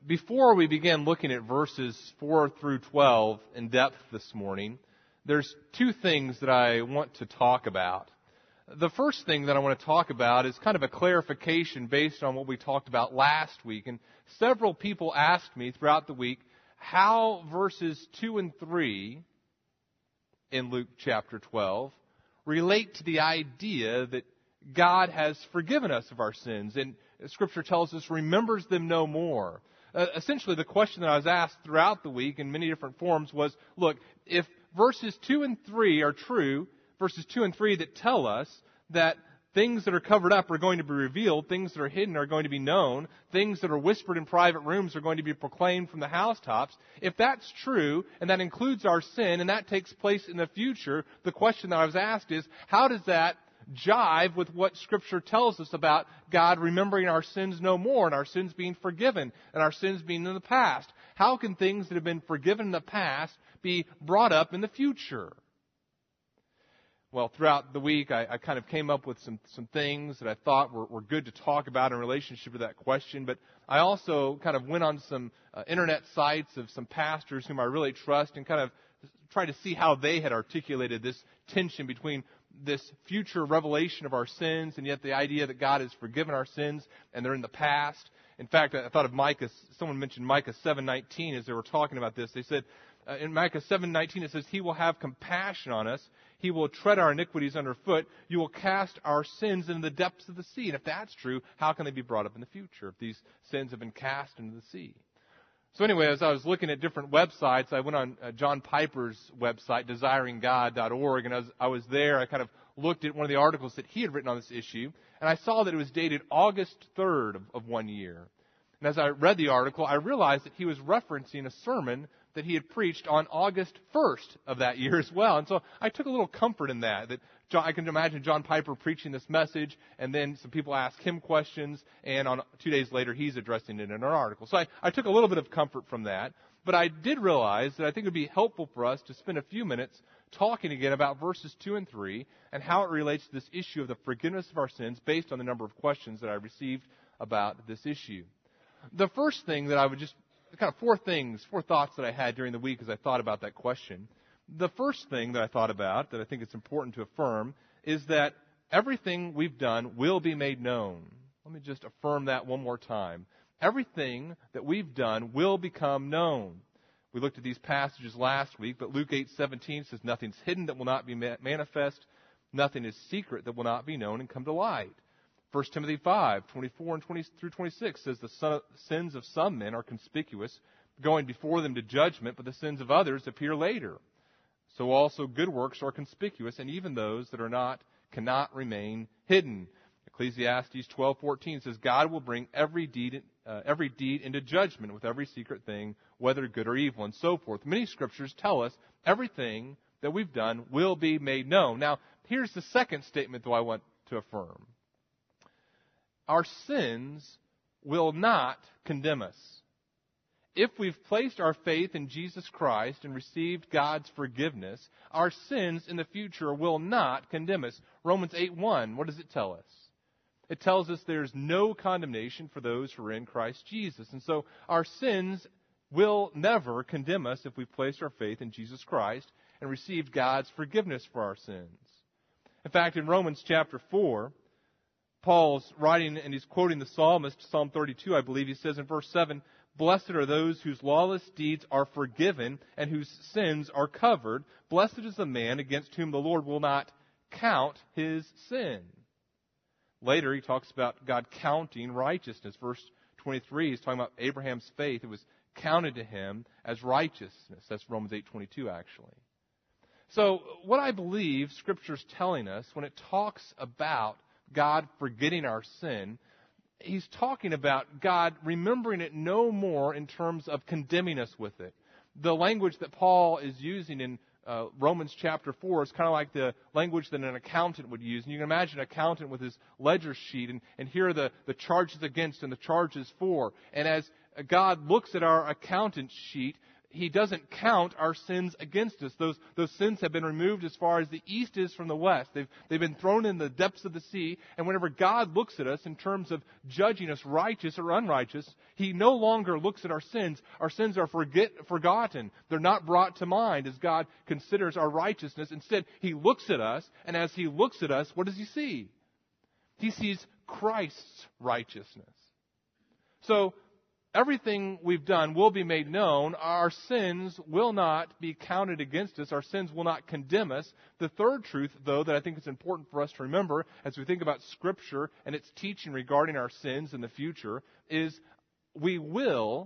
Before we begin looking at verses 4 through 12 in depth this morning, there's two things that I want to talk about. The first thing that I want to talk about is kind of a clarification based on what we talked about last week. And several people asked me throughout the week how verses 2 and 3 in Luke chapter 12 relate to the idea that God has forgiven us of our sins. And Scripture tells us, remembers them no more. Essentially, the question that I was asked throughout the week in many different forms was, look, if verses 2 and 3 are true, verses 2 and 3 that tell us that things that are covered up are going to be revealed, things that are hidden are going to be known, things that are whispered in private rooms are going to be proclaimed from the housetops. If that's true, and that includes our sin, and that takes place in the future, the question that I was asked is, how does that jive with what Scripture tells us about God remembering our sins no more, and our sins being forgiven, and our sins being in the past? How can things that have been forgiven in the past be brought up in the future? Well, throughout the week, I kind of came up with some things that I thought were good to talk about in relationship to that question, but I also kind of went on some internet sites of some pastors whom I really trust and kind of tried to see how they had articulated this tension between this future revelation of our sins and yet the idea that God has forgiven our sins and they're in the past. In fact, I thought of Micah. Someone mentioned Micah 7:19 as they were talking about this. They said, in Micah 7:19 it says, He will have compassion on us. He will tread our iniquities underfoot. You will cast our sins into the depths of the sea. And if that's true, how can they be brought up in the future if these sins have been cast into the sea? So anyway, as I was looking at different websites, I went on John Piper's website, desiringgod.org, and as I was there, I kind of looked at one of the articles that he had written on this issue, and I saw that it was dated August 3rd of one year. And as I read the article, I realized that he was referencing a sermon that he had preached on August 1st of that year as well. And so I took a little comfort in that I can imagine John Piper preaching this message, and then some people ask him questions, and 2 days later he's addressing it in an article. So I took a little bit of comfort from that, but I did realize that I think it would be helpful for us to spend a few minutes talking again about verses 2 and 3 and how it relates to this issue of the forgiveness of our sins based on the number of questions that I received about this issue. The first thing that I would just, kind of four thoughts that I had during the week as I thought about that question. The first thing that I thought about that I think it's important to affirm is that everything we've done will be made known. Let me just affirm that one more time. Everything that we've done will become known. We looked at these passages last week, but Luke 8:17 says, nothing's hidden that will not be manifest, nothing is secret that will not be known and come to light. 1 Timothy 5:24 and 20 through 26 says the sins of some men are conspicuous, going before them to judgment, but the sins of others appear later. So also good works are conspicuous, and even those that are not cannot remain hidden. Ecclesiastes 12:14 says God will bring every deed into judgment with every secret thing, whether good or evil, and so forth. Many scriptures tell us everything that we've done will be made known. Now, here's the second statement that I want to affirm. Our sins will not condemn us. If we've placed our faith in Jesus Christ and received God's forgiveness, our sins in the future will not condemn us. Romans 8:1, what does it tell us? It tells us there's no condemnation for those who are in Christ Jesus. And so our sins will never condemn us if we've placed our faith in Jesus Christ and received God's forgiveness for our sins. In fact, in Romans chapter 4, Paul's writing and he's quoting the psalmist, Psalm 32, I believe. He says in verse 7, Blessed are those whose lawless deeds are forgiven and whose sins are covered. Blessed is the man against whom the Lord will not count his sin. Later, he talks about God counting righteousness. Verse 23, he's talking about Abraham's faith. It was counted to him as righteousness. That's Romans 8:22, actually. So, what I believe Scripture's telling us when it talks about God forgetting our sin, he's talking about God remembering it no more in terms of condemning us with it. The language that Paul is using in Romans chapter 4 is kind of like the language that an accountant would use. And you can imagine an accountant with his ledger sheet, and here are the charges against and the charges for. And as God looks at our accountant sheet, He doesn't count our sins against us. Those sins have been removed as far as the east is from the west. They've been thrown in the depths of the sea. And whenever God looks at us in terms of judging us righteous or unrighteous, He no longer looks at our sins. Our sins are forgotten. They're not brought to mind as God considers our righteousness. Instead, He looks at us, and as He looks at us, what does He see? He sees Christ's righteousness. So, everything we've done will be made known. Our sins will not be counted against us. Our sins will not condemn us. The third truth, though, that I think is important for us to remember as we think about Scripture and its teaching regarding our sins in the future is we will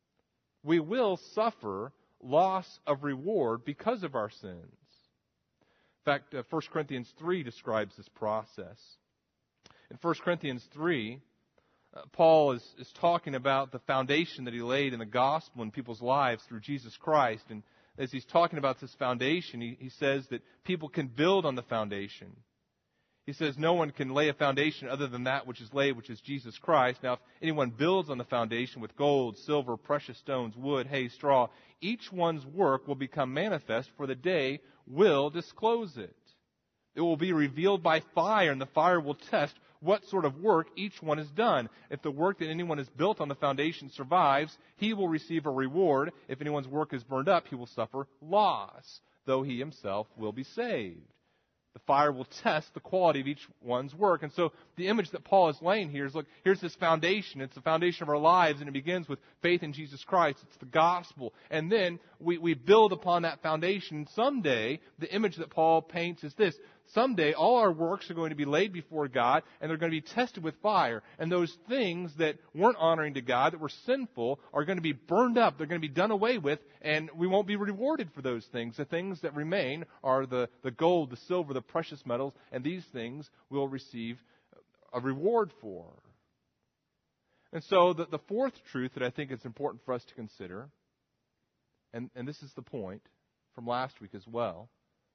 suffer loss of reward because of our sins. In fact, 1 Corinthians 3 describes this process. In 1 Corinthians 3, Paul is talking about the foundation that he laid in the gospel in people's lives through Jesus Christ. And as he's talking about this foundation, he says that people can build on the foundation. He says no one can lay a foundation other than that which is laid, which is Jesus Christ. Now, if anyone builds on the foundation with gold, silver, precious stones, wood, hay, straw, each one's work will become manifest, for the day will disclose it. It will be revealed by fire, and the fire will test what sort of work each one has done. If the work that anyone has built on the foundation survives, he will receive a reward. If anyone's work is burned up, he will suffer loss, though he himself will be saved. The fire will test the quality of each one's work. And so the image that Paul is laying here is, look, here's this foundation. It's the foundation of our lives, and it begins with faith in Jesus Christ. It's the gospel. And then we build upon that foundation. Someday, the image that Paul paints is this. Someday, all our works are going to be laid before God, and they're going to be tested with fire. And those things that weren't honoring to God, that were sinful, are going to be burned up. They're going to be done away with, and we won't be rewarded for those things. The things that remain are the gold, the silver, the precious metals, and these things we'll receive a reward for. And so the fourth truth that I think is important for us to consider, and this is the point from last week as well,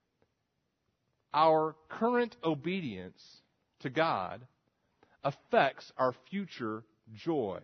our current obedience to God affects our future joy.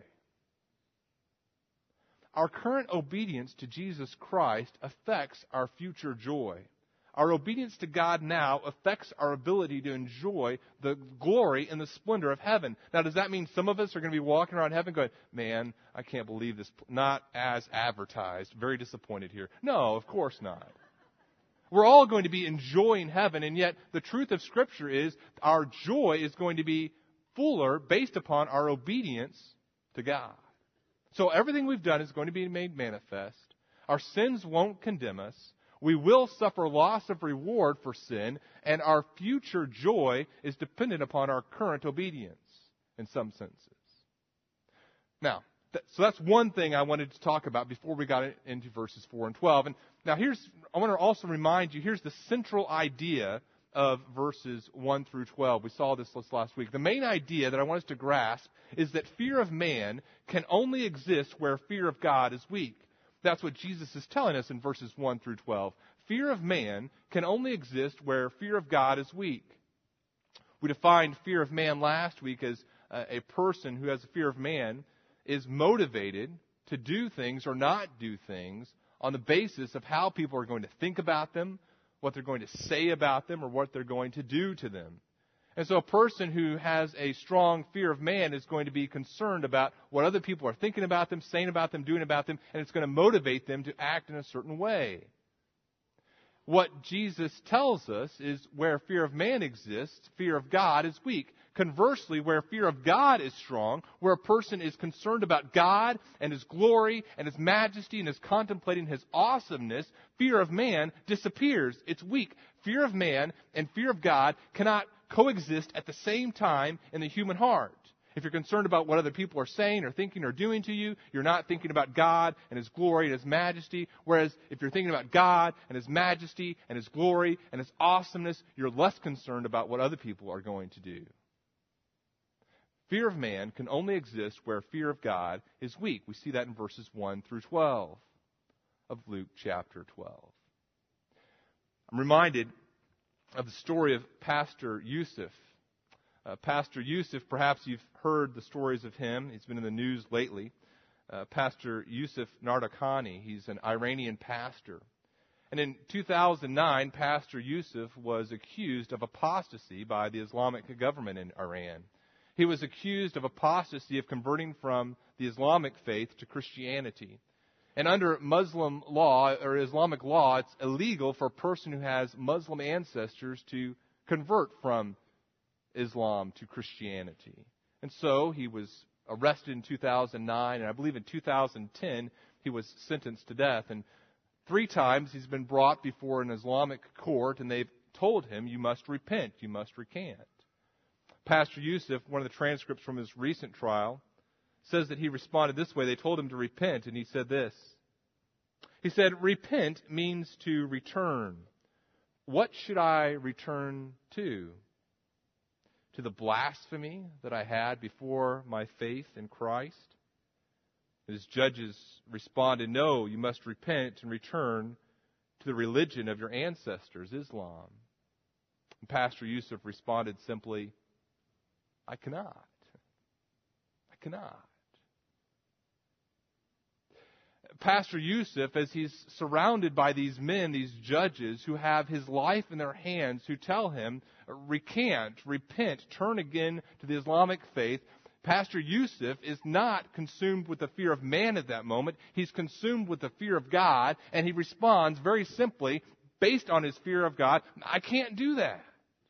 Our current obedience to Jesus Christ affects our future joy. Our obedience to God now affects our ability to enjoy the glory and the splendor of heaven. Now, does that mean some of us are going to be walking around heaven going, man, I can't believe this, not as advertised, very disappointed here? No, of course not. We're all going to be enjoying heaven, and yet the truth of Scripture is our joy is going to be fuller based upon our obedience to God. So everything we've done is going to be made manifest. Our sins won't condemn us. We will suffer loss of reward for sin, and our future joy is dependent upon our current obedience in some senses. Now, so that's one thing I wanted to talk about before we got into verses 4 and 12. And now I want to also remind you, here's the central idea of verses 1 through 12. We saw this last week. The main idea that I want us to grasp is that fear of man can only exist where fear of God is weak. That's what Jesus is telling us in verses 1 through 12. Fear of man can only exist where fear of God is weak. We defined fear of man last week as a person who has a fear of man is motivated to do things or not do things on the basis of how people are going to think about them, what they're going to say about them, or what they're going to do to them. And so a person who has a strong fear of man is going to be concerned about what other people are thinking about them, saying about them, doing about them, and it's going to motivate them to act in a certain way. What Jesus tells us is where fear of man exists, fear of God is weak. Conversely, where fear of God is strong, where a person is concerned about God and His glory and His majesty and is contemplating His awesomeness, fear of man disappears. It's weak. Fear of man and fear of God cannot coexist at the same time in the human heart. If you're concerned about what other people are saying or thinking or doing to you, you're not thinking about God and His glory and His majesty. Whereas if you're thinking about God and His majesty and His glory and His awesomeness, you're less concerned about what other people are going to do. Fear of man can only exist where fear of God is weak. We see that in verses 1 through 12 of Luke chapter 12. I'm reminded of the story of Pastor Yusuf. Pastor Yusuf, perhaps you've heard the stories of him. He's been in the news lately. Pastor Yusuf Nardakani. He's an Iranian pastor. And in 2009, Pastor Yusuf was accused of apostasy by the Islamic government in Iran. He was accused of apostasy, of converting from the Islamic faith to Christianity. And under Muslim law, or Islamic law, it's illegal for a person who has Muslim ancestors to convert from Islam to Christianity. And so he was arrested in 2009, and I believe in 2010 he was sentenced to death. And 3 times he's been brought before an Islamic court, and they've told him, you must repent, you must recant. Pastor Yusuf, one of the transcripts from his recent trial, says that he responded this way. They told him to repent, and he said this. He said, repent means to return. What should I return to? To the blasphemy that I had before my faith in Christ? His judges responded, no, you must repent and return to the religion of your ancestors, Islam. And Pastor Yusuf responded simply, I cannot. I cannot. Pastor Yusuf, as he's surrounded by these men, these judges who have his life in their hands, who tell him, recant, repent, turn again to the Islamic faith, Pastor Yusuf is not consumed with the fear of man at that moment. He's consumed with the fear of God, and he responds very simply, based on his fear of God, I can't do that.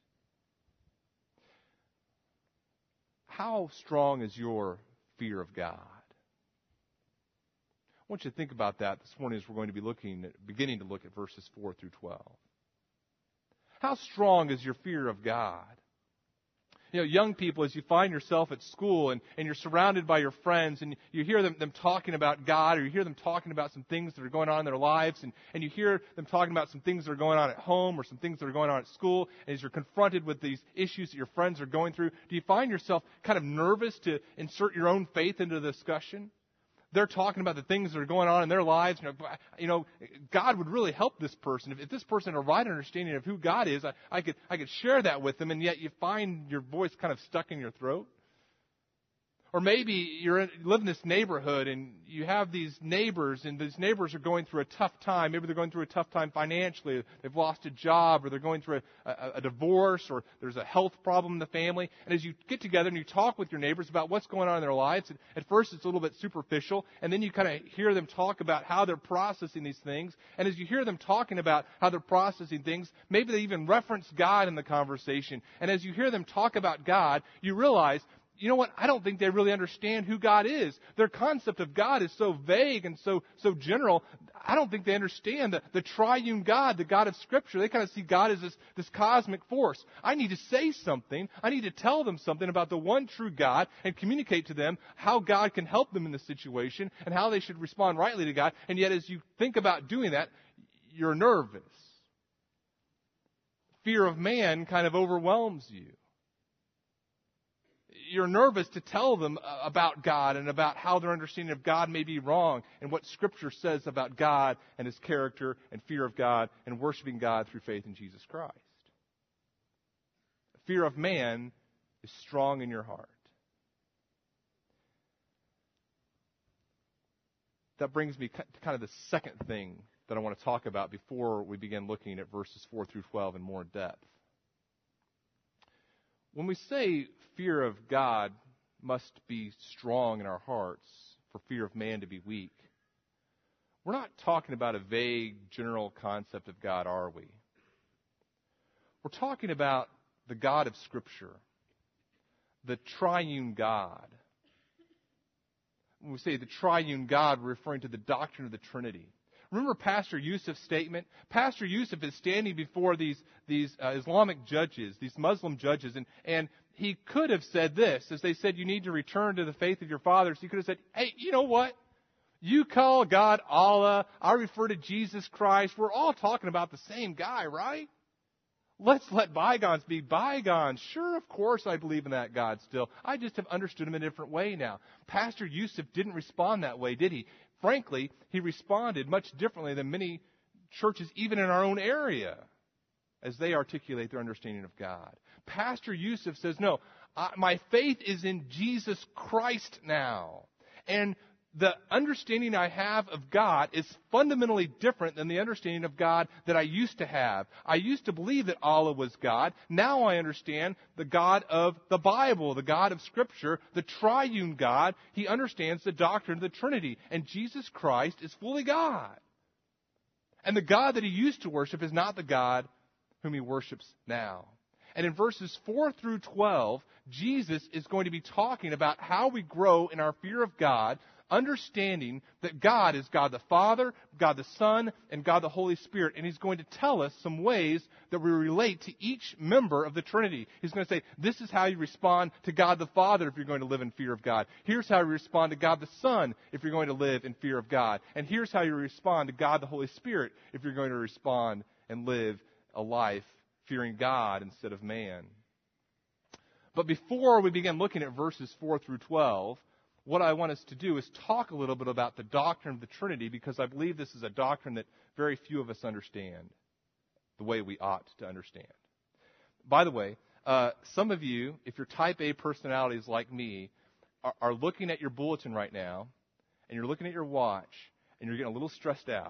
How strong is your fear of God? I want you to think about that this morning as we're going to be beginning to look at verses 4 through 12. How strong is your fear of God? You know, young people, as you find yourself at school and you're surrounded by your friends and you hear them talking about God, or you hear them talking about some things that are going on in their lives, and you hear them talking about some things that are going on at home or some things that are going on at school, and as you're confronted with these issues that your friends are going through, do you find yourself kind of nervous to insert your own faith into the discussion? They're talking about the things that are going on in their lives. You know, God would really help this person. If this person had a right understanding of who God is, I could share that with them, and yet you find your voice kind of stuck in your throat. Or maybe you live in this neighborhood and you have these neighbors, and these neighbors are going through a tough time. Maybe they're going through a tough time financially. They've lost a job, or they're going through a divorce, or there's a health problem in the family. And as you get together and you talk with your neighbors about what's going on in their lives, at first it's a little bit superficial, and then you kind of hear them talk about how they're processing these things. And as you hear them talking about how they're processing things, maybe they even reference God in the conversation. And as you hear them talk about God, you realize, you know what? I don't think they really understand who God is. Their concept of God is so vague and so general. I don't think they understand the triune God, the God of Scripture. They kind of see God as this cosmic force. I need to say something. I need to tell them something about the one true God and communicate to them how God can help them in this situation and how they should respond rightly to God. And yet as you think about doing that, you're nervous. Fear of man kind of overwhelms you. You're nervous to tell them about God and about how their understanding of God may be wrong and what Scripture says about God and His character and fear of God and worshiping God through faith in Jesus Christ. Fear of man is strong in your heart. That brings me to kind of the second thing that I want to talk about before we begin looking at verses 4 through 12 in more depth. When we say fear of God must be strong in our hearts for fear of man to be weak, we're not talking about a vague general concept of God, are we? We're talking about the God of Scripture, the triune God. When we say the triune God, we're referring to the doctrine of the Trinity. Remember Pastor Yusuf's statement? Pastor Yusuf is standing before these Islamic judges, these Muslim judges, and he could have said this. As they said, you need to return to the faith of your fathers, he could have said, hey, you know what? You call God Allah. I refer to Jesus Christ. We're all talking about the same guy, right? Let's let bygones be bygones. Sure, of course I believe in that God still. I just have understood him in a different way now. Pastor Yusuf didn't respond that way, did he? Frankly, he responded much differently than many churches, even in our own area, as they articulate their understanding of God. Pastor Yusuf says, no, my faith is in Jesus Christ now. And the understanding I have of God is fundamentally different than the understanding of God that I used to have. I used to believe that Allah was God. Now I understand the God of the Bible, the God of Scripture, the triune God. He understands the doctrine of the Trinity. And Jesus Christ is fully God. And the God that he used to worship is not the God whom he worships now. And in verses 4 through 12, Jesus is going to be talking about how we grow in our fear of God, understanding that God is God the Father, God the Son, and God the Holy Spirit. And he's going to tell us some ways that we relate to each member of the Trinity. He's going to say, this is how you respond to God the Father if you're going to live in fear of God. Here's how you respond to God the Son if you're going to live in fear of God. And here's how you respond to God the Holy Spirit if you're going to respond and live a life fearing God instead of man. But before we begin looking at verses 4 through 12, what I want us to do is talk a little bit about the doctrine of the Trinity, because I believe this is a doctrine that very few of us understand the way we ought to understand. By the way, some of you, if you're type A personalities like me, are looking at your bulletin right now, and you're looking at your watch, and you're getting a little stressed out.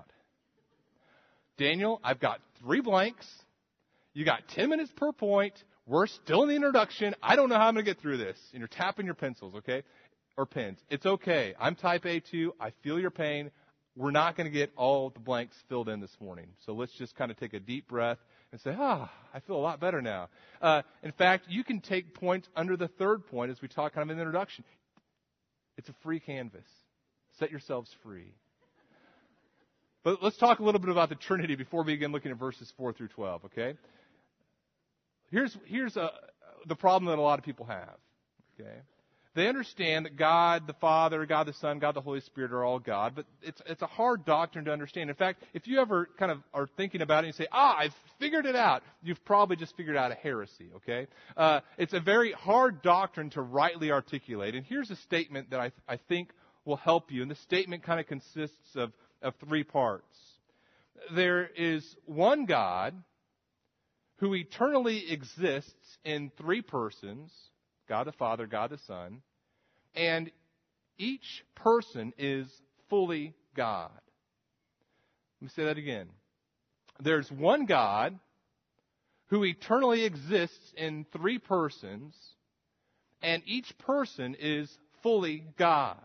Daniel, I've got 3 blanks. You got 10 minutes per point. We're still in the introduction. I don't know how I'm going to get through this. And you're tapping your pencils, okay? Or pens. It's okay. I'm type A too. I feel your pain. We're not going to get all the blanks filled in this morning. So let's just kind of take a deep breath and say, I feel a lot better now. In fact, you can take points under the 3rd point as we talk kind of in the introduction. It's a free canvas. Set yourselves free. But let's talk a little bit about the Trinity before we begin looking at verses 4 through 12, okay? Here's the problem that a lot of people have, okay? They understand that God the Father, God the Son, God the Holy Spirit are all God, but it's a hard doctrine to understand. In fact, if you ever kind of are thinking about it and you say, I've figured it out, you've probably just figured out a heresy, okay? It's a very hard doctrine to rightly articulate. And here's a statement that I think will help you. And the statement kind of consists of 3 parts. There is one God who eternally exists in 3 persons, God the Father, God the Son, and each person is fully God. Let me say that again. There's one God who eternally exists in 3 persons, and each person is fully God.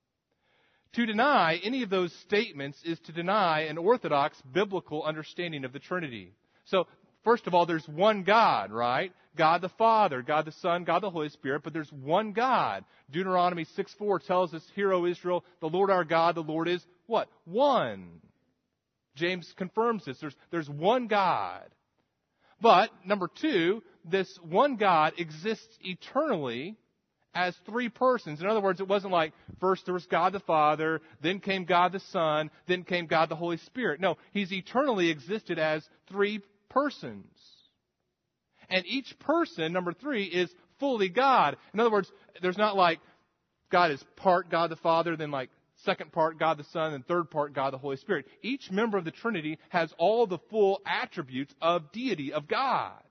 To deny any of those statements is to deny an orthodox biblical understanding of the Trinity. So, first of all, there's one God, right? God the Father, God the Son, God the Holy Spirit, but there's one God. Deuteronomy 6:4 tells us, Hear, O Israel, the Lord our God, the Lord is what? One. James confirms this. There's one God. But, number 2, this one God exists eternally as 3 persons. In other words, it wasn't like first there was God the Father, then came God the Son, then came God the Holy Spirit. No, He's eternally existed as 3 persons. And each person, number 3, is fully God. In other words, there's not like God is part God the Father, then like second part God the Son, and third part God the Holy Spirit. Each member of the Trinity has all the full attributes of deity, of God.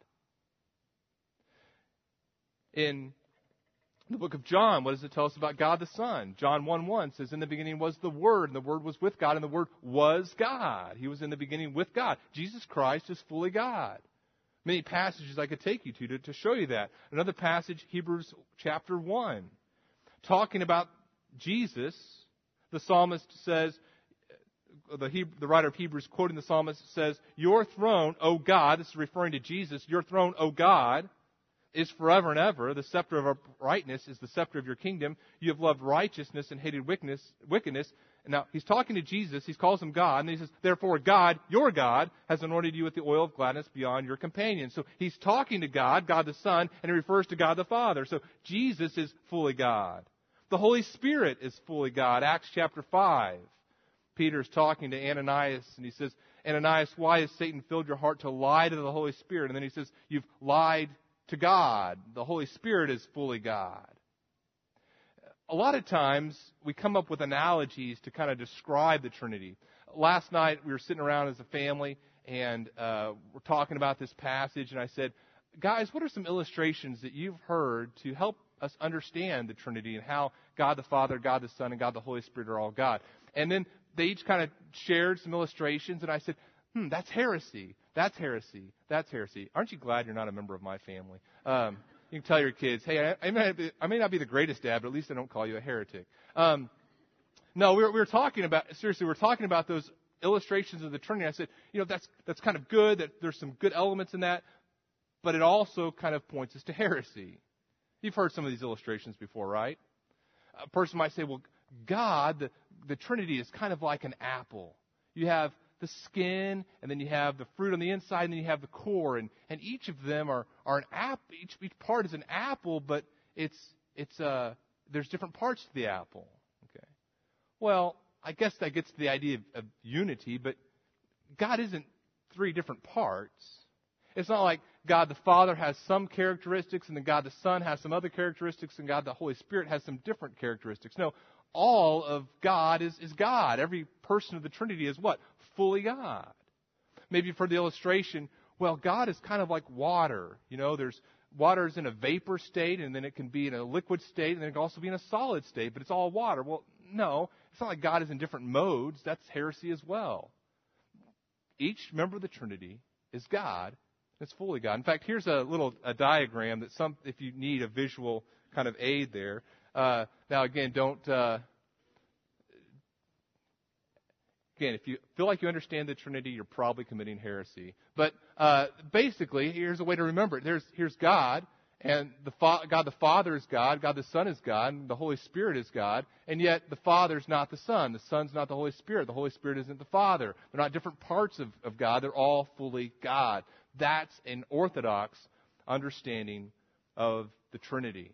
In the book of John, what does it tell us about God the Son? John 1:1 says, In the beginning was the Word, and the Word was with God, and the Word was God. He was in the beginning with God. Jesus Christ is fully God. Many passages I could take you to show you that. Another passage, Hebrews chapter 1. Talking about Jesus, the psalmist says, the writer of Hebrews quoting the psalmist says, Your throne, O God, this is referring to Jesus, Your throne, O God, is forever and ever. The scepter of uprightness is the scepter of your kingdom. You have loved righteousness and hated wickedness. And now, he's talking to Jesus. He calls him God. And he says, Therefore, God, your God, has anointed you with the oil of gladness beyond your companions. So he's talking to God, God the Son, and he refers to God the Father. So Jesus is fully God. The Holy Spirit is fully God. Acts chapter 5. Peter's talking to Ananias, and he says, Ananias, why has Satan filled your heart to lie to the Holy Spirit? And then he says, You've lied to God. The Holy Spirit is fully God. A lot of times we come up with analogies to kind of describe the Trinity. Last night we were sitting around as a family and we're talking about this passage, and I said, guys, what are some illustrations that you've heard to help us understand the Trinity and how God the Father, God the Son, and God the Holy Spirit are all God. And then they each kind of shared some illustrations, and I said, that's heresy. That's heresy. That's heresy. Aren't you glad you're not a member of my family? You can tell your kids, hey, I may not be the greatest dad, but at least I don't call you a heretic. No, we were talking about, seriously, we're talking about those illustrations of the Trinity. I said, that's kind of good, that there's some good elements in that, but it also kind of points us to heresy. You've heard some of these illustrations before, right? A person might say, well, God, the Trinity is kind of like an apple. You have the skin, and then you have the fruit on the inside, and then you have the core, and each of them are an apple. Each part is an apple, but there's different parts to the apple. Okay. Well, I guess that gets to the idea of unity, but God isn't three different parts. It's not like God the Father has some characteristics, and then God the Son has some other characteristics, and God the Holy Spirit has some different characteristics. No, all of God is God. Every person of the Trinity is what? Fully God. Maybe for the illustration, well, God is kind of like water. There's water is in a vapor state, and then it can be in a liquid state, and then it can also be in a solid state, but it's all water. Well, no, it's not like God is in different modes. That's heresy as well. Each member of the Trinity is God. It's fully God. In fact, here's a diagram that if you need a visual kind of aid there. Now, again, if you feel like you understand the Trinity, you're probably committing heresy. But basically, here's a way to remember it. Here's God, and God the Father is God, God the Son is God, and the Holy Spirit is God, and yet the Father's not the Son, the Son's not the Holy Spirit, the Holy Spirit isn't the Father. They're not different parts of God, they're all fully God. That's an orthodox understanding of the Trinity.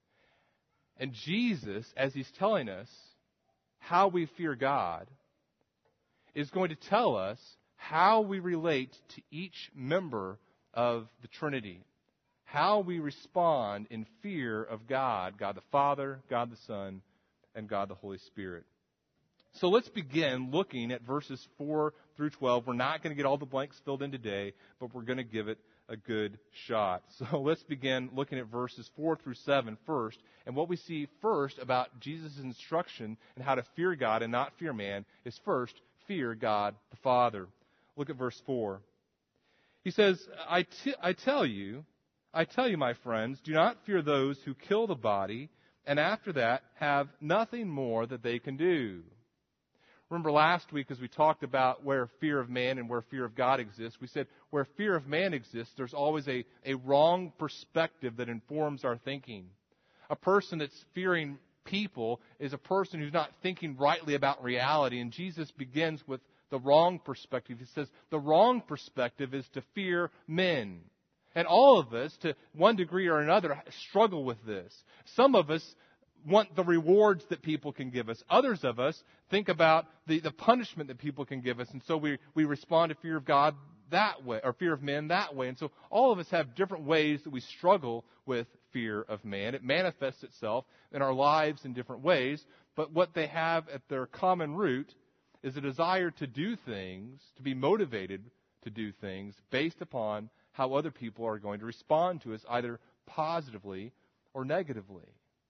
And Jesus, as He's telling us how we fear God, is going to tell us how we relate to each member of the Trinity, how we respond in fear of God, God the Father, God the Son, and God the Holy Spirit. So let's begin looking at verses 4 through 12. We're not going to get all the blanks filled in today, but we're going to give it a good shot. So let's begin looking at verses 4 through 7 first. And what we see first about Jesus' instruction and how to fear God and not fear man is first, fear God the Father. Look at verse 4. He says, I tell you, my friends, do not fear those who kill the body, and after that have nothing more that they can do. Remember last week as we talked about where fear of man and where fear of God exists, we said where fear of man exists, there's always a wrong perspective that informs our thinking. A person that's fearing people is a person who's not thinking rightly about reality, and Jesus begins with the wrong perspective. He says the wrong perspective is to fear men. And all of us, to one degree or another, struggle with this. Some of us want the rewards that people can give us. Others of us think about the punishment that people can give us. And so we respond to fear of God that way, or fear of man that way. And so all of us have different ways that we struggle with fear of man. It manifests itself in our lives in different ways. But what they have at their common root is a desire to do things, to be motivated to do things based upon how other people are going to respond to us, either positively or negatively.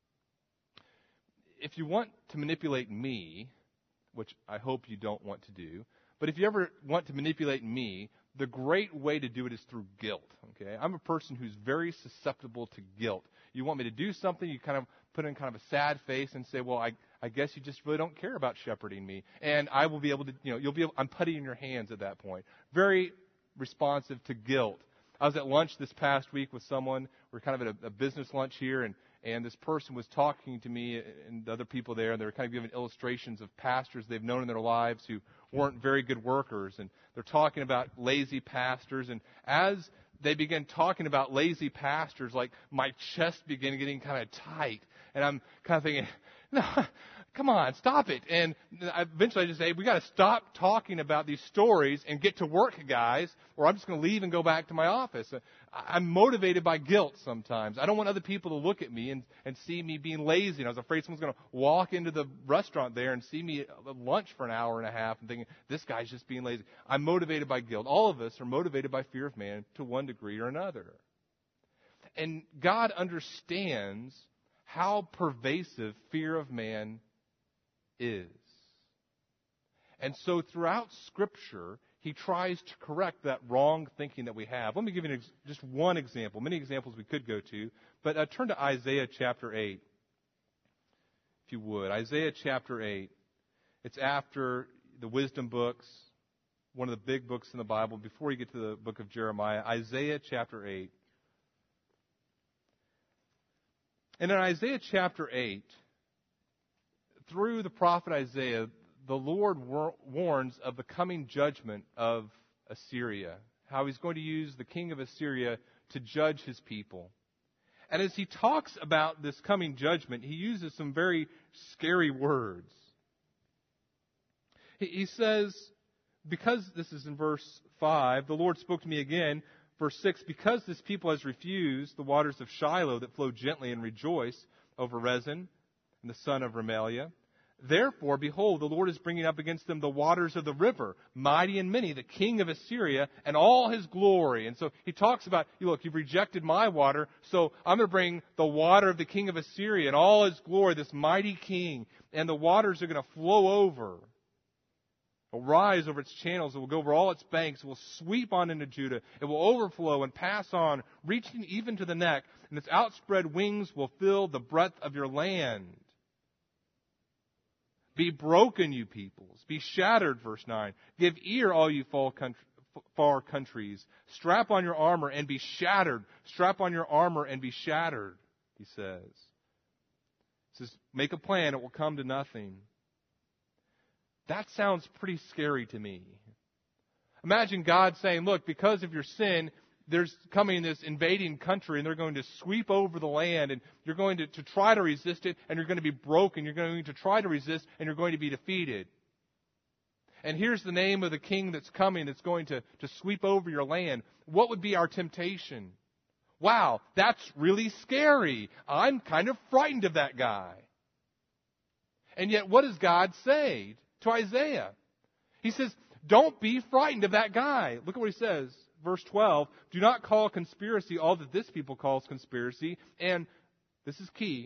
If you want to manipulate me, which I hope you don't want to do, but if you ever want to manipulate me, the great way to do it is through guilt. Okay, I'm a person who's very susceptible to guilt. You want me to do something, you kind of put in kind of a sad face and say, well, I guess you just really don't care about shepherding me. And I will be able to, I'm putty in your hands at that point. Very responsive to guilt. I was at lunch this past week with someone. We're kind of at a business lunch here, and this person was talking to me and the other people there, and they were kind of giving illustrations of pastors they've known in their lives who weren't very good workers. And they're talking about lazy pastors. And as they began talking about lazy pastors, like my chest began getting kind of tight. And I'm kind of thinking, no, come on, stop it. And eventually I just say, we got to stop talking about these stories and get to work, guys, or I'm just going to leave and go back to my office. I'm motivated by guilt sometimes. I don't want other people to look at me and see me being lazy. And I was afraid someone's going to walk into the restaurant there and see me at lunch for an hour and a half and thinking, this guy's just being lazy. I'm motivated by guilt. All of us are motivated by fear of man to one degree or another. And God understands how pervasive fear of man is. And so throughout Scripture, he tries to correct that wrong thinking that we have. Let me give you just one example. Many examples we could go to, but turn to Isaiah chapter 8, if you would. Isaiah chapter 8. It's after the wisdom books, one of the big books in the Bible, before you get to the book of Jeremiah. Isaiah chapter 8. And in Isaiah chapter 8, through the prophet Isaiah, the Lord warns of the coming judgment of Assyria, how he's going to use the king of Assyria to judge his people. And as he talks about this coming judgment, he uses some very scary words. He says, because this is in verse 5, the Lord spoke to me again, verse 6, because this people has refused the waters of Shiloh that flow gently and rejoice over Rezin and the son of Remaliah. Therefore, behold, the Lord is bringing up against them the waters of the river, mighty and many, the king of Assyria, and all his glory. And so he talks about, look, you've rejected my water, so I'm going to bring the water of the king of Assyria and all his glory, this mighty king, and the waters are going to flow over. It will rise over its channels. It will go over all its banks. It will sweep on into Judah. It will overflow and pass on, reaching even to the neck, and its outspread wings will fill the breadth of your land. Be broken, you peoples. Be shattered, verse 9. Give ear, all you far countries. Strap on your armor and be shattered. Strap on your armor and be shattered, he says. He says, make a plan. It will come to nothing. That sounds pretty scary to me. Imagine God saying, look, because of your sin, there's coming this invading country, and they're going to sweep over the land, and you're going to try to resist it, and you're going to be broken. You're going to try to resist, and you're going to be defeated. And here's the name of the king that's coming, that's going to sweep over your land. What would be our temptation? Wow, that's really scary. I'm kind of frightened of that guy. And yet, what does God say to Isaiah? He says, don't be frightened of that guy. Look at what he says. Verse 12, do not call conspiracy all that this people calls conspiracy. And this is key.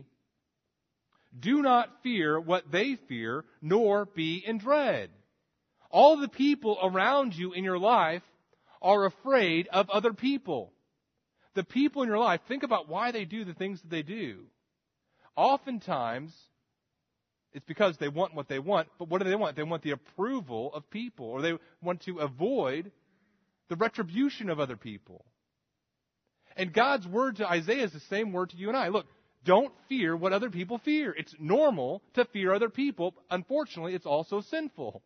Do not fear what they fear, nor be in dread. All the people around you in your life are afraid of other people. The people in your life, think about why they do the things that they do. Oftentimes, it's because they want what they want, but what do they want? They want the approval of people, or they want to avoid the retribution of other people. And God's word to Isaiah is the same word to you and I. Look, don't fear what other people fear. It's normal to fear other people. Unfortunately, it's also sinful.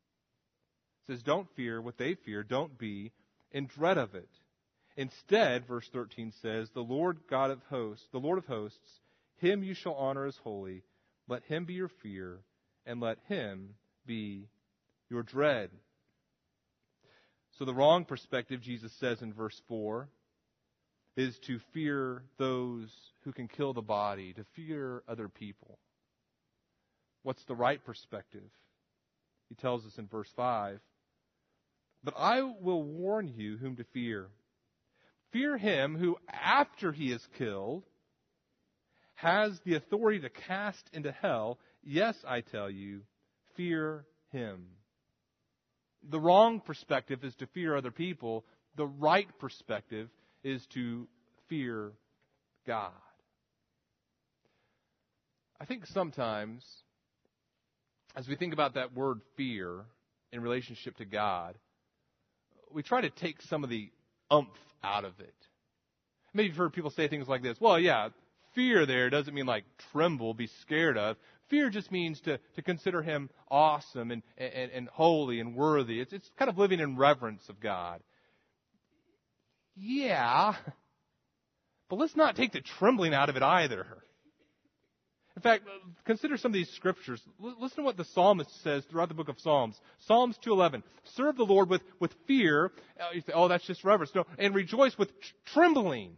It says, don't fear what they fear. Don't be in dread of it. Instead, verse 13 says, the Lord of hosts, him you shall honor as holy. Let him be your fear, and let him be your dread. So the wrong perspective, Jesus says in verse 4, is to fear those who can kill the body, to fear other people. What's the right perspective? He tells us in verse 5, but I will warn you whom to fear. Fear him who, after he is killed, has the authority to cast into hell. Yes, I tell you, fear him. The wrong perspective is to fear other people. The right perspective is to fear God. I think sometimes, as we think about that word fear in relationship to God, we try to take some of the umph out of it. Maybe you've heard people say things like this. Well, yeah, fear there doesn't mean like tremble, be scared of. Fear just means to consider him awesome and holy and worthy. It's kind of living in reverence of God. Yeah, but let's not take the trembling out of it either. In fact, consider some of these scriptures. Listen to what the psalmist says throughout the book of Psalms. Psalms 2:11. Serve the Lord with fear. You say, oh, that's just reverence. No, and rejoice with trembling.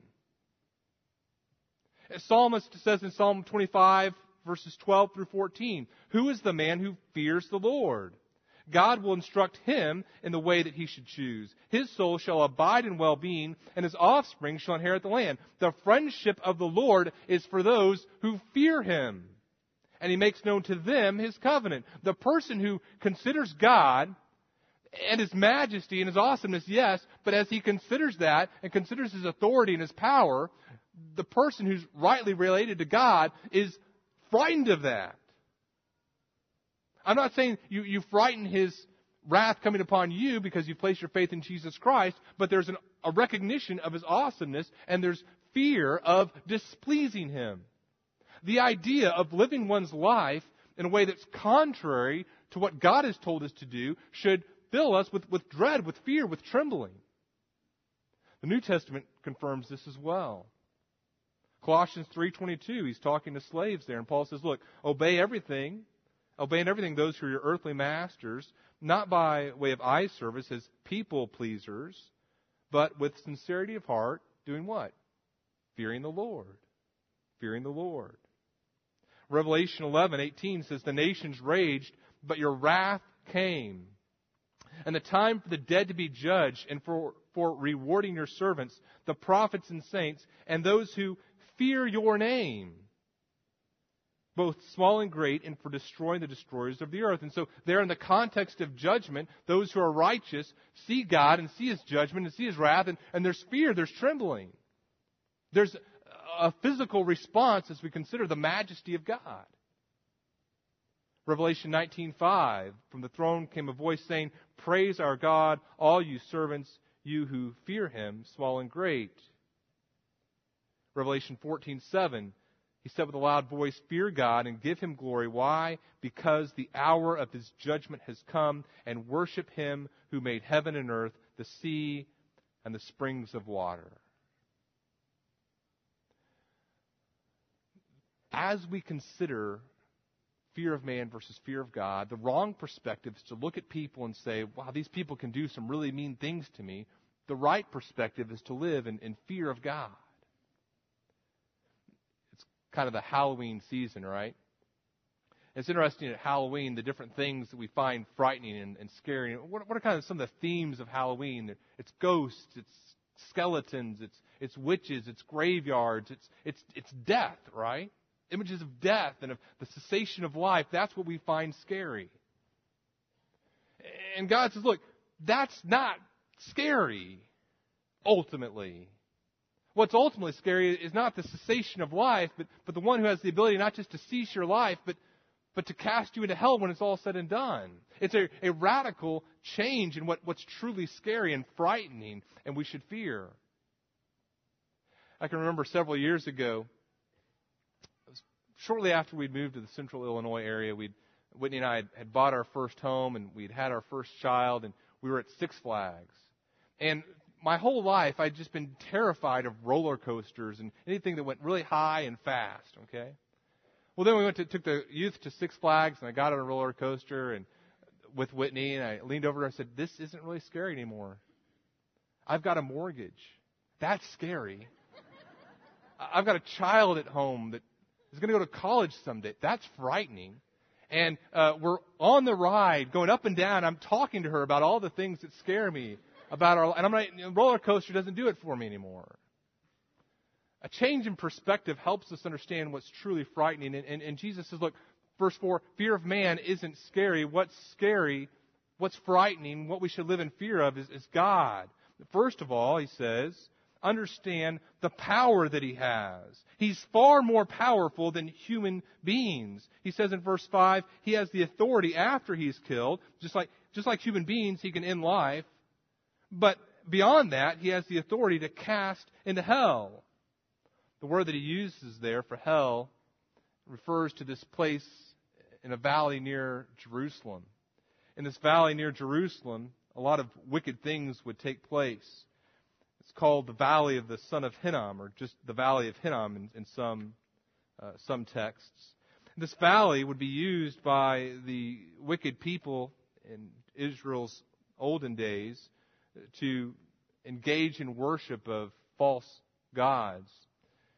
As psalmist says in Psalm 25, verses 12 through 14, who is the man who fears the Lord? God will instruct him in the way that he should choose. His soul shall abide in well-being, and his offspring shall inherit the land. The friendship of the Lord is for those who fear him, and he makes known to them his covenant. The person who considers God and his majesty and his awesomeness, yes, but as he considers that and considers his authority and his power, the person who's rightly related to God is frightened of that. I'm not saying you frighten his wrath coming upon you because you place your faith in Jesus Christ, but there's a recognition of his awesomeness, and there's fear of displeasing him. The idea of living one's life in a way that's contrary to what God has told us to do should fill us with dread, with fear, with trembling. The New Testament confirms this as well. Colossians 3:22, he's talking to slaves there, and Paul says, look, obey in everything those who are your earthly masters, not by way of eye service as people pleasers, but with sincerity of heart, doing what? Fearing the Lord. Fearing the Lord. Revelation 11:18 says, the nations raged, but your wrath came. And the time for the dead to be judged, and for rewarding your servants, the prophets and saints, and those who fear your name, both small and great, and for destroying the destroyers of the earth. And so there in the context of judgment, those who are righteous see God and see his judgment and see his wrath, and there's fear, there's trembling. There's a physical response as we consider the majesty of God. Revelation 19:5, from the throne came a voice saying, praise our God, all you servants, you who fear him, small and great. Revelation 14:7, he said with a loud voice, fear God and give him glory. Why? Because the hour of his judgment has come, and worship him who made heaven and earth, the sea, and the springs of water. As we consider fear of man versus fear of God, the wrong perspective is to look at people and say, wow, these people can do some really mean things to me. The right perspective is to live in fear of God. It's kind of the Halloween season, right? It's interesting at Halloween, the different things that we find frightening and scary. What are kind of some of the themes of Halloween? It's ghosts, it's skeletons, it's witches, it's graveyards, it's death, right? Images of death and of the cessation of life. That's what we find scary. And God says, look, that's not scary, ultimately. What's ultimately scary is not the cessation of life, but the one who has the ability not just to cease your life, but to cast you into hell when it's all said and done. It's a radical change in what's truly scary and frightening, and we should fear. I can remember several years ago, shortly after we'd moved to the central Illinois area, Whitney and I had bought our first home, and we'd had our first child, and we were at Six Flags. And my whole life, I'd just been terrified of roller coasters and anything that went really high and fast, okay? Well, then we took the youth to Six Flags, and I got on a roller coaster and with Whitney, and I leaned over and I said, this isn't really scary anymore. I've got a mortgage. That's scary. I've got a child at home that is going to go to college someday. That's frightening. And we're on the ride, going up and down. I'm talking to her about all the things that scare me about and I'm like, roller coaster doesn't do it for me anymore. A change in perspective helps us understand what's truly frightening. And Jesus says, look, verse 4, fear of man isn't scary. What's scary, what's frightening, what we should live in fear of is God. First of all, he says, understand the power that he has. He's far more powerful than human beings. He says in verse 5, he has the authority after he's killed. Just like human beings, he can end life. But beyond that, he has the authority to cast into hell. The word that he uses there for hell refers to this place in a valley near Jerusalem. In this valley near Jerusalem, a lot of wicked things would take place. It's called the Valley of the Son of Hinnom, or just the Valley of Hinnom in some texts. This valley would be used by the wicked people in Israel's olden days to engage in worship of false gods.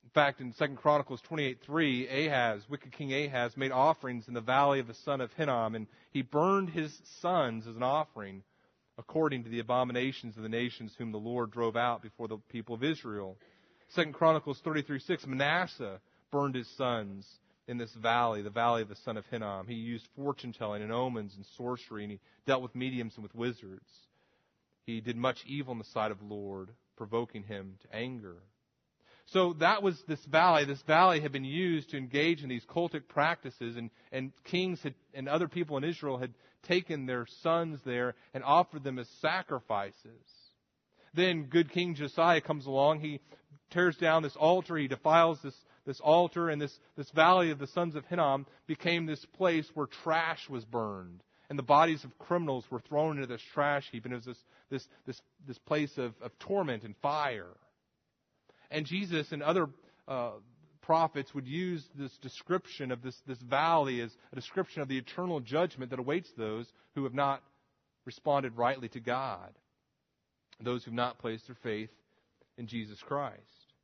In fact, in 2 Chronicles 28:3, wicked King Ahaz, made offerings in the valley of the son of Hinnom, and he burned his sons as an offering, according to the abominations of the nations whom the Lord drove out before the people of Israel. 2 Chronicles 33:6, Manasseh burned his sons in this valley, the valley of the son of Hinnom. He used fortune-telling and omens and sorcery, and he dealt with mediums and with wizards. He did much evil in the sight of the Lord, provoking him to anger. So that was this valley. This valley had been used to engage in these cultic practices, and kings and other people in Israel had taken their sons there and offered them as sacrifices. Then good King Josiah comes along. He tears down this altar. He defiles this altar, and this valley of the sons of Hinnom became this place where trash was burned, and the bodies of criminals were thrown into this trash heap, and it was this place of torment and fire. And Jesus and other prophets would use this description of this valley as a description of the eternal judgment that awaits those who have not responded rightly to God, those who have not placed their faith in Jesus Christ.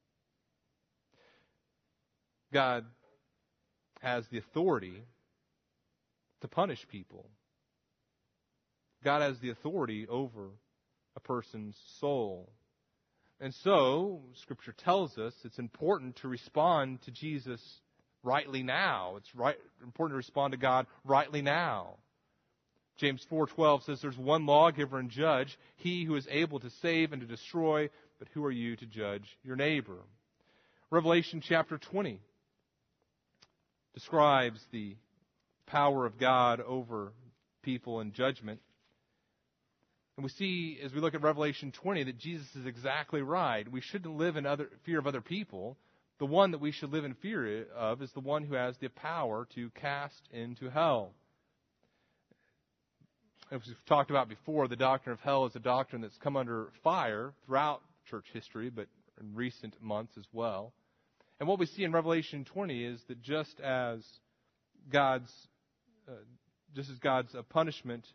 God has the authority to punish people. God has the authority over a person's soul. And so, Scripture tells us it's important to respond to Jesus rightly now. It's important to respond to God rightly now. James 4:12 says there's one lawgiver and judge, he who is able to save and to destroy, but who are you to judge your neighbor? Revelation chapter 20 describes the power of God over people in judgment. And we see, as we look at Revelation 20, that Jesus is exactly right. We shouldn't live in fear of other people. The one that we should live in fear of is the one who has the power to cast into hell. As we've talked about before, the doctrine of hell is a doctrine that's come under fire throughout church history, but in recent months as well. And what we see in Revelation 20 is that just as God's punishment,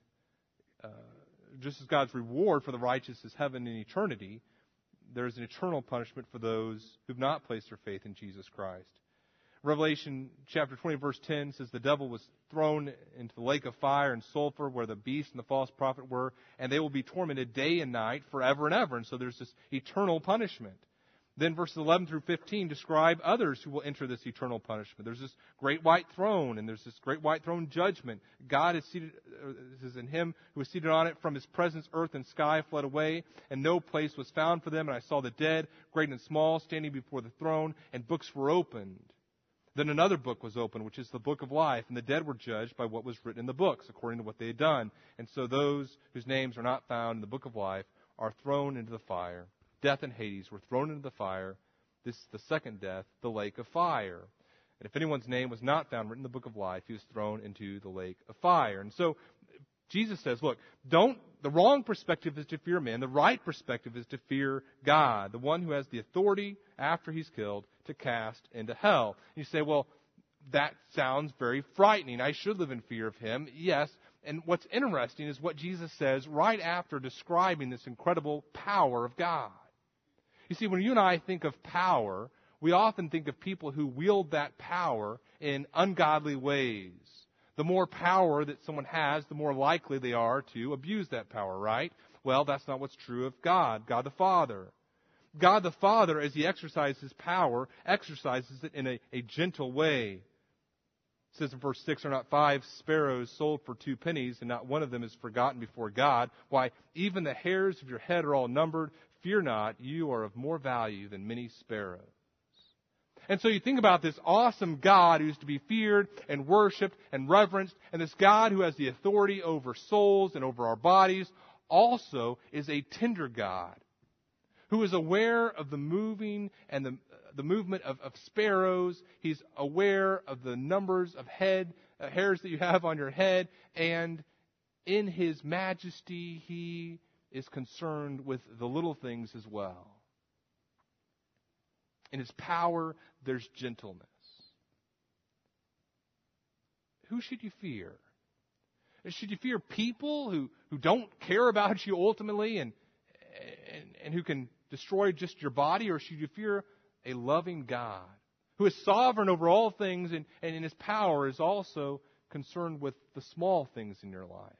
just as God's reward for the righteous is heaven and eternity, there is an eternal punishment for those who have not placed their faith in Jesus Christ. Revelation chapter 20, verse 10 says the devil was thrown into the lake of fire and sulfur where the beast and the false prophet were, and they will be tormented day and night forever and ever. And so there's this eternal punishment. Then verses 11 through 15 describe others who will enter this eternal punishment. There's this great white throne, and there's this great white throne judgment. God is seated, is in him who is seated on it. From his presence, earth and sky fled away, and no place was found for them. And I saw the dead, great and small, standing before the throne, and books were opened. Then another book was opened, which is the book of life, and the dead were judged by what was written in the books, according to what they had done. And so those whose names are not found in the book of life are thrown into the fire. Death and Hades were thrown into the fire. This is the second death, the lake of fire. And if anyone's name was not found written in the book of life, he was thrown into the lake of fire. And so Jesus says, look, the wrong perspective is to fear man. The right perspective is to fear God, the one who has the authority after he's killed to cast into hell. And you say, well, that sounds very frightening. I should live in fear of him. Yes. And what's interesting is what Jesus says right after describing this incredible power of God. You see, when you and I think of power, we often think of people who wield that power in ungodly ways. The more power that someone has, the more likely they are to abuse that power, right? Well, that's not what's true of God the Father. God the Father, as he exercises power, exercises it in a gentle way. It says in verse 6, are not 5 sparrows sold for 2 pennies, and not one of them is forgotten before God? Why, even the hairs of your head are all numbered. Fear not, you are of more value than many sparrows. And so you think about this awesome God who's to be feared and worshipped and reverenced, and this God who has the authority over souls and over our bodies also is a tender God who is aware of the moving and the movement of sparrows. He's aware of the numbers of hairs that you have on your head, and in his majesty he is concerned with the little things as well. In his power, there's gentleness. Who should you fear? Should you fear people who don't care about you ultimately and who can destroy just your body? Or should you fear a loving God who is sovereign over all things and in His power is also concerned with the small things in your life.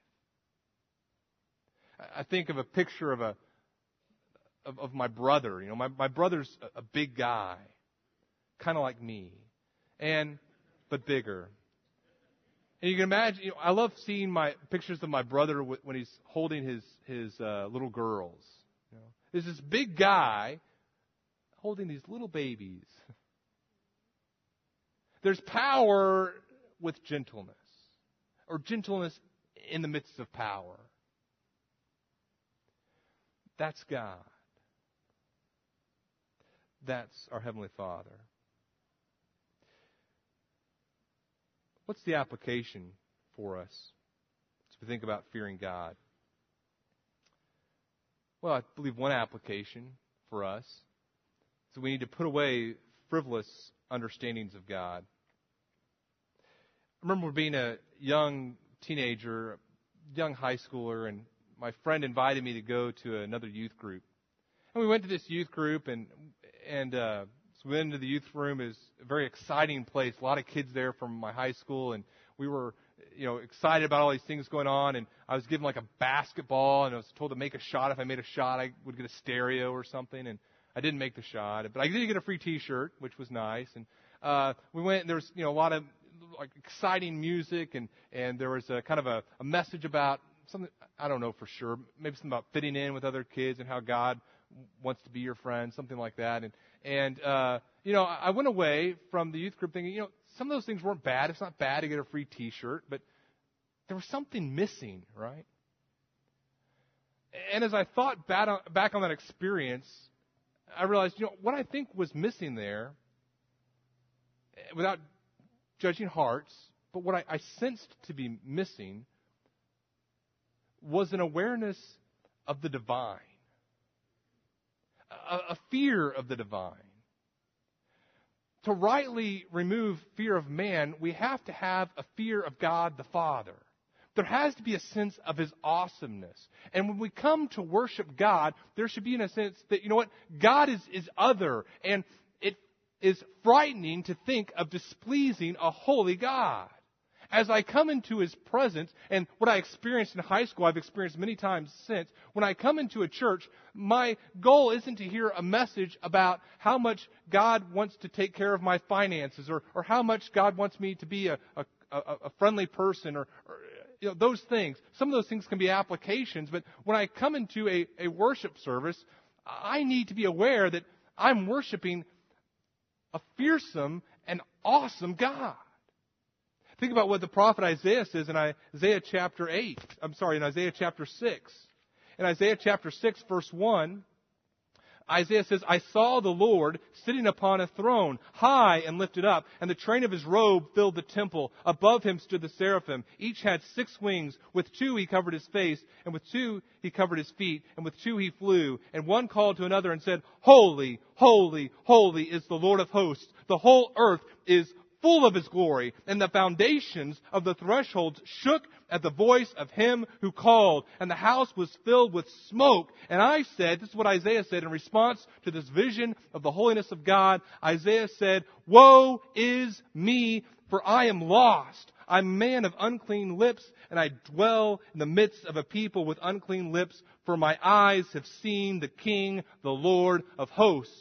I think of a picture of my brother. My brother's a big guy, kind of like me, but bigger. And you can imagine, I love seeing my pictures of my brother when he's holding his little girls. There's this big guy holding these little babies. There's power with gentleness, or gentleness in the midst of power. That's God. That's our Heavenly Father. What's the application for us as we think about fearing God? Well, I believe one application for us is that we need to put away frivolous understandings of God. I remember being a young teenager, young high schooler, and my friend invited me to go to another youth group. And we went to this youth group, and so we went into the youth room. It was a very exciting place. A lot of kids there from my high school, and we were, excited about all these things going on. And I was given like a basketball, and I was told to make a shot. If I made a shot, I would get a stereo or something. And I didn't make the shot, but I did get a free T-shirt, which was nice. And we went, and there was a lot of like exciting music, and there was a kind of a message about something, I don't know for sure, maybe something about fitting in with other kids and how God wants to be your friend, something like that. And I went away from the youth group thinking, some of those things weren't bad. It's not bad to get a free T-shirt, but there was something missing, right? And as I thought back on that experience, I realized, what I think was missing there, without judging hearts, but what I sensed to be missing was an awareness of the divine, a fear of the divine. To rightly remove fear of man, we have to have a fear of God the Father. There has to be a sense of His awesomeness. And when we come to worship God, there should be in a sense that, God is other. And it is frightening to think of displeasing a holy God. As I come into His presence, and what I experienced in high school, I've experienced many times since, when I come into a church, my goal isn't to hear a message about how much God wants to take care of my finances, or how much God wants me to be a friendly person, or those things. Some of those things can be applications, but when I come into a worship service, I need to be aware that I'm worshiping a fearsome and awesome God. Think about what the prophet Isaiah says in Isaiah chapter 6. In Isaiah chapter 6, verse 1, Isaiah says, I saw the Lord sitting upon a throne, high and lifted up, and the train of His robe filled the temple. Above Him stood the seraphim. Each had 6 wings. With 2 He covered His face, and with 2 He covered His feet, and with 2 He flew. And one called to another and said, Holy, holy, holy is the Lord of hosts. The whole earth is full of His glory, and the foundations of the thresholds shook at the voice of Him who called, and the house was filled with smoke. And I said, this is what Isaiah said in response to this vision of the holiness of God. Isaiah said, Woe is me, for I am lost. I'm a man of unclean lips, and I dwell in the midst of a people with unclean lips, for my eyes have seen the King, the Lord of hosts.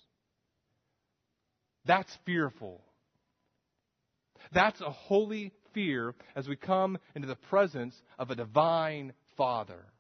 That's fearful. That's a holy fear as we come into the presence of a divine Father.